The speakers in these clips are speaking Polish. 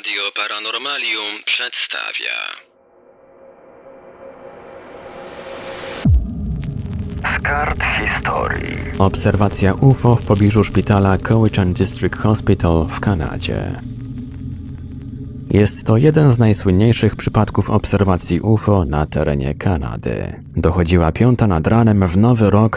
Radio Paranormalium przedstawia. Z kart historii. Obserwacja UFO w pobliżu szpitala Cowichan District Hospital w Kanadzie. Jest to jeden z najsłynniejszych przypadków obserwacji UFO na terenie Kanady. Dochodziła 5 nad ranem w nowy rok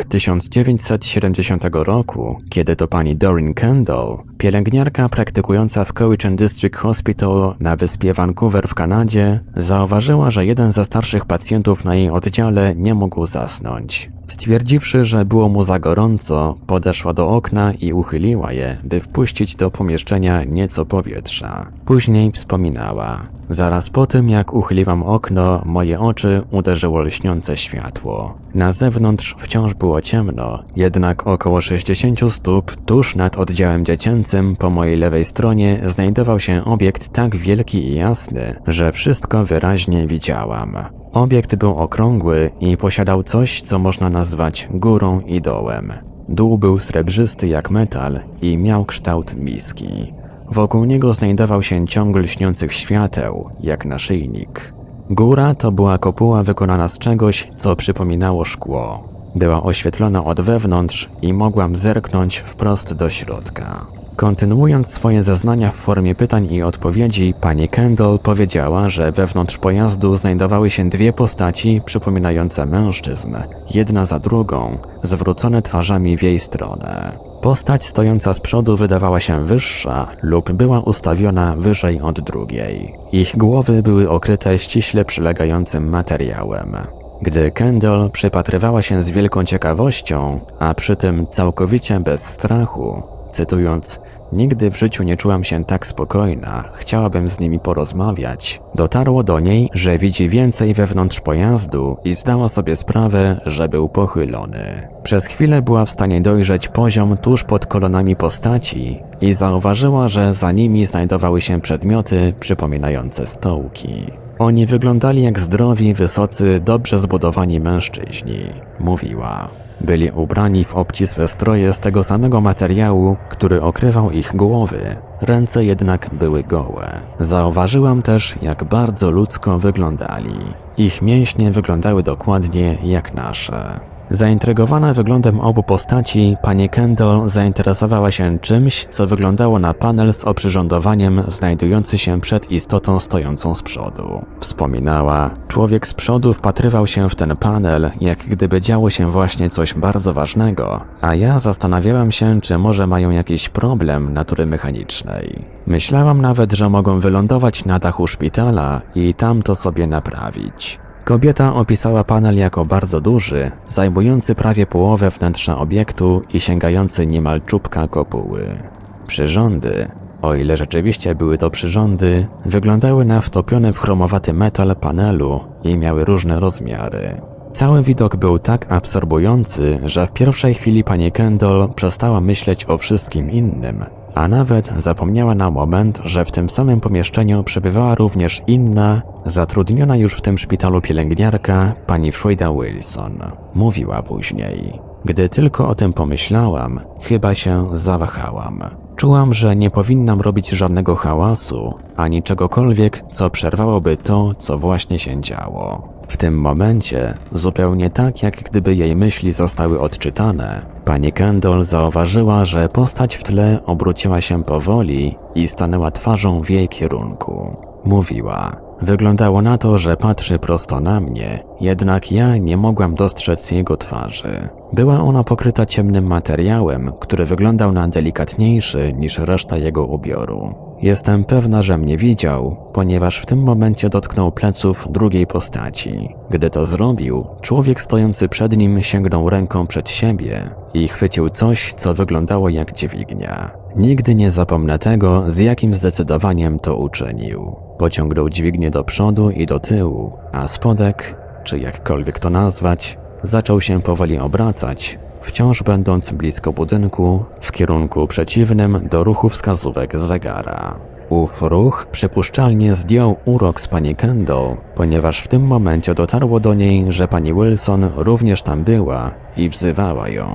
1970 roku, kiedy to pani Doreen Kendall, pielęgniarka praktykująca w Cowichan District Hospital na wyspie Vancouver w Kanadzie, zauważyła, że jeden ze starszych pacjentów na jej oddziale nie mógł zasnąć. Stwierdziwszy, że było mu za gorąco, podeszła do okna i uchyliła je, by wpuścić do pomieszczenia nieco powietrza. Później wspominała: zaraz po tym, jak uchyliłam okno, moje oczy uderzyło lśniące światło. Na zewnątrz wciąż było ciemno, jednak około 60 stóp tuż nad oddziałem dziecięcym po mojej lewej stronie znajdował się obiekt tak wielki i jasny, że wszystko wyraźnie widziałam. Obiekt był okrągły i posiadał coś, co można nazwać górą i dołem. Dół był srebrzysty jak metal i miał kształt miski. Wokół niego znajdował się ciąg lśniących świateł, jak naszyjnik. Góra to była kopuła wykonana z czegoś, co przypominało szkło. Była oświetlona od wewnątrz i mogłam zerknąć wprost do środka. Kontynuując swoje zeznania w formie pytań i odpowiedzi, pani Kendall powiedziała, że wewnątrz pojazdu znajdowały się dwie postaci przypominające mężczyzn, jedna za drugą, zwrócone twarzami w jej stronę. Postać stojąca z przodu wydawała się wyższa lub była ustawiona wyżej od drugiej. Ich głowy były okryte ściśle przylegającym materiałem. Gdy Kendall przypatrywała się z wielką ciekawością, a przy tym całkowicie bez strachu, cytując: nigdy w życiu nie czułam się tak spokojna, chciałabym z nimi porozmawiać, dotarło do niej, że widzi więcej wewnątrz pojazdu i zdała sobie sprawę, że był pochylony. Przez chwilę była w stanie dojrzeć poziom tuż pod kolonami postaci i zauważyła, że za nimi znajdowały się przedmioty przypominające stołki. Oni wyglądali jak zdrowi, wysocy, dobrze zbudowani mężczyźni, mówiła. Byli ubrani w obcisłe stroje z tego samego materiału, który okrywał ich głowy, ręce jednak były gołe. Zauważyłam też, jak bardzo ludzko wyglądali. Ich mięśnie wyglądały dokładnie jak nasze. Zaintrygowana wyglądem obu postaci, pani Kendall zainteresowała się czymś, co wyglądało na panel z oprzyrządowaniem znajdujący się przed istotą stojącą z przodu. Wspominała: człowiek z przodu wpatrywał się w ten panel, jak gdyby działo się właśnie coś bardzo ważnego, a ja zastanawiałam się, czy może mają jakiś problem natury mechanicznej. Myślałam nawet, że mogą wylądować na dachu szpitala i tam to sobie naprawić. Kobieta opisała panel jako bardzo duży, zajmujący prawie połowę wnętrza obiektu i sięgający niemal czubka kopuły. Przyrządy, o ile rzeczywiście były to przyrządy, wyglądały na wtopiony w chromowaty metal panelu i miały różne rozmiary. Cały widok był tak absorbujący, że w pierwszej chwili pani Kendall przestała myśleć o wszystkim innym, a nawet zapomniała na moment, że w tym samym pomieszczeniu przebywała również inna, zatrudniona już w tym szpitalu pielęgniarka, pani Frida Wilson. Mówiła później: gdy tylko o tym pomyślałam, chyba się zawahałam. Czułam, że nie powinnam robić żadnego hałasu, ani czegokolwiek, co przerwałoby to, co właśnie się działo. W tym momencie, zupełnie tak jak gdyby jej myśli zostały odczytane, pani Kendall zauważyła, że postać w tle obróciła się powoli i stanęła twarzą w jej kierunku. Mówiła: wyglądało na to, że patrzy prosto na mnie, jednak ja nie mogłam dostrzec jego twarzy. Była ona pokryta ciemnym materiałem, który wyglądał na delikatniejszy niż reszta jego ubioru. Jestem pewna, że mnie widział, ponieważ w tym momencie dotknął pleców drugiej postaci. Gdy to zrobił, człowiek stojący przed nim sięgnął ręką przed siebie i chwycił coś, co wyglądało jak dźwignia. Nigdy nie zapomnę tego, z jakim zdecydowaniem to uczynił. Pociągnął dźwignię do przodu i do tyłu, a spodek, czy jakkolwiek to nazwać, zaczął się powoli obracać, wciąż będąc blisko budynku, w kierunku przeciwnym do ruchu wskazówek zegara. Ów ruch przypuszczalnie zdjął urok z pani Kendall, ponieważ w tym momencie dotarło do niej, że pani Wilson również tam była i wzywała ją.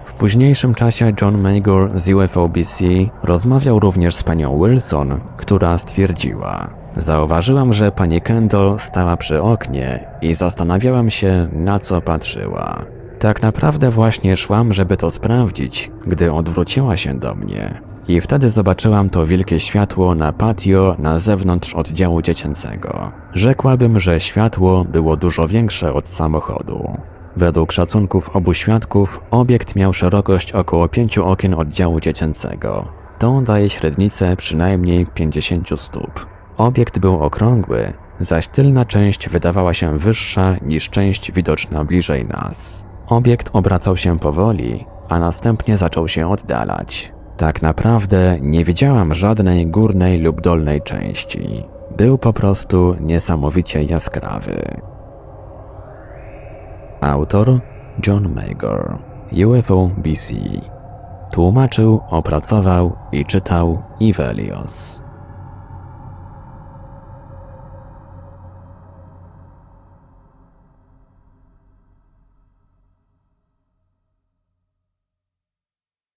W późniejszym czasie John Magor z UFO-BC rozmawiał również z panią Wilson, która stwierdziła: zauważyłam, że pani Kendall stała przy oknie i zastanawiałam się, na co patrzyła. Tak naprawdę właśnie szłam, żeby to sprawdzić, gdy odwróciła się do mnie. I wtedy zobaczyłam to wielkie światło na patio na zewnątrz oddziału dziecięcego. Rzekłabym, że światło było dużo większe od samochodu. Według szacunków obu świadków, obiekt miał szerokość około 5 okien oddziału dziecięcego. To daje średnicę przynajmniej 50 stóp. Obiekt był okrągły, zaś tylna część wydawała się wyższa niż część widoczna bliżej nas. Obiekt obracał się powoli, a następnie zaczął się oddalać. Tak naprawdę nie widziałam żadnej górnej lub dolnej części. Był po prostu niesamowicie jaskrawy. Autor John Magor, UFO-BC. Tłumaczył, opracował i czytał Ivelios.